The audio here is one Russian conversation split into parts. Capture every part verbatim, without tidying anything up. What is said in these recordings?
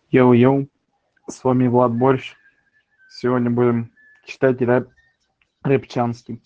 Йоу-йоу, с вами Влад Борщ. Сегодня будем читать рэп рэпчанский.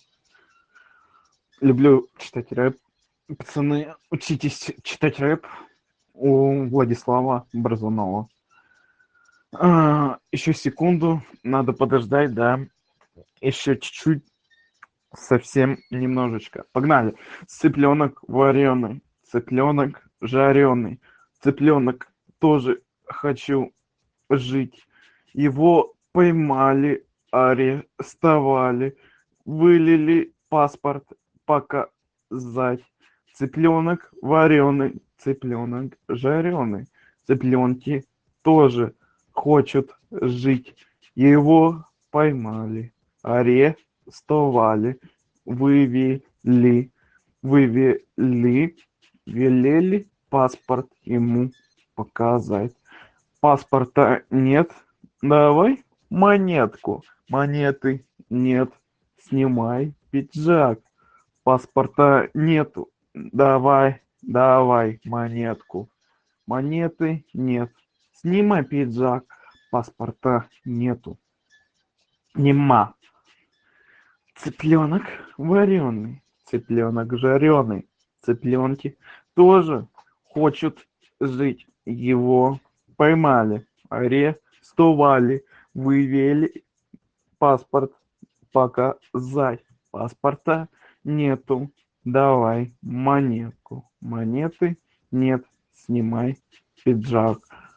Люблю читать рэп. Пацаны, учитесь читать рэп у Владислава Борзунова. А, еще секунду, надо подождать, да. Еще чуть-чуть, совсем немножечко. Погнали. Цыпленок вареный, цыпленок жареный, цыпленок тоже хочу жить. Его поймали, арестовали, вылили паспорт показать. Цыпленок вареный, цыпленок жареный. Цыпленки тоже хочет жить. Его поймали, арестовали, вывели, вывели, велели паспорт ему показать. Паспорта нет, давай монетку. Монеты нет, снимай пиджак. Паспорта нету, давай, давай монетку. Монеты нет, снимай пиджак. Паспорта нету, нема. Цыпленок вареный, цыпленок жареный. Цыпленки тоже хочут жить. Его поймали, арестовали, вывели паспорт показать. Паспорта нету, давай монетку. Монеты нет, снимай пиджак.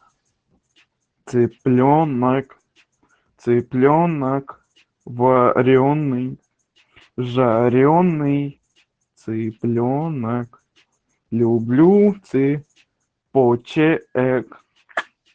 Цыпленок, цыпленок вареный, жареный цыпленок. Люблю цыпочек.